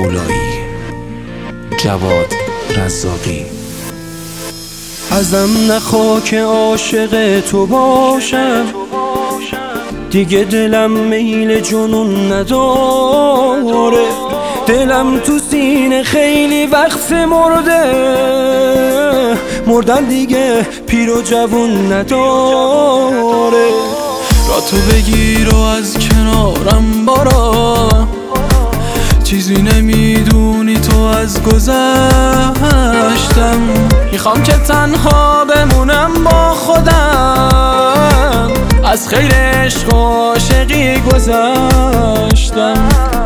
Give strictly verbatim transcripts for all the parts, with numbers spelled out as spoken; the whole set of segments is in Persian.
مولایی، جواد رزاقی. ازم نخوا که عاشق تو باشم، دیگه دلم میل جنون نداره. دلم تو سینه خیلی وقت مرده، مردن دیگه پیر و جوون نداره. را تو بگیر و از کنارم برا، چیزی نمیدونی تو از گذشتم. میخوام که تنها بمونم با خودم، از خیر عشق و عاشقی گذشتم.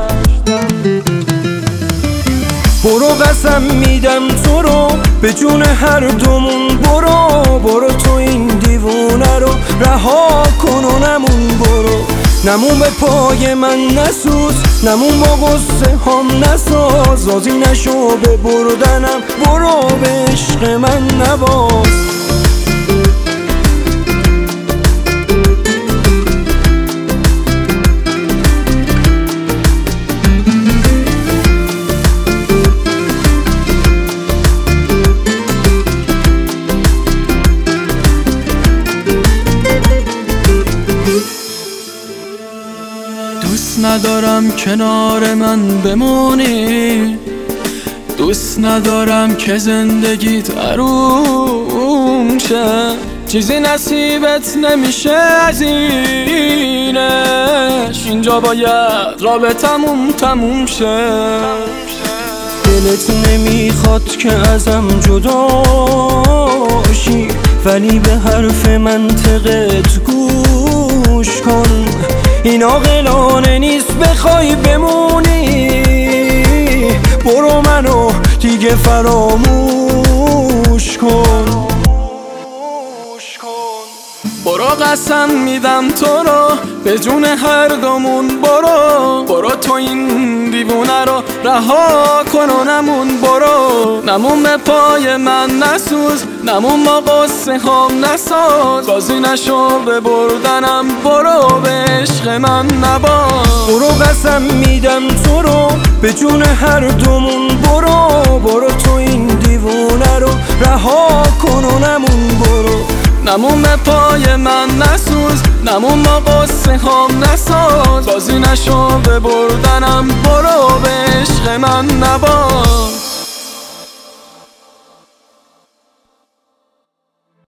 برو قسم میدم تو رو به جون هر دومون، برو برو تو این دیوونه رو رها کن و نمون. برو نمون به پای من نسوز، نمون با غصه هم نساز. راضی نشو به بردنم، برو به عشق من نباز. دوست ندارم کنار من بمونی، دوست ندارم که زندگیت آروم شه. چیزی نصیبت نمیشه از اینش، اینجا باید رابطمون تموم شه. دلت نمیخواد که ازم جداشی، ولی به حرف منطقت گوش کن. این عاقلانه نیست بخوای بمونی، برو منو دیگه فراموش کن. برو قسم میدم تو رو به جون هر دومون، برو برو تو این دیوونه رو رها کن و نمون. برو نمون به پای من نسوز، نمون با قصه هم نساز. راضی نشو به بردنم، برو به عشق من نباز. برو قسم میدم تو رو به جون هر دومون، برو برو تو این دیوونه رو رها کن و نمون. برو نمون به پای من نسوز، نمون با قصه هم نساز. راضی نشو به بردنم، برو به عشق من نباز.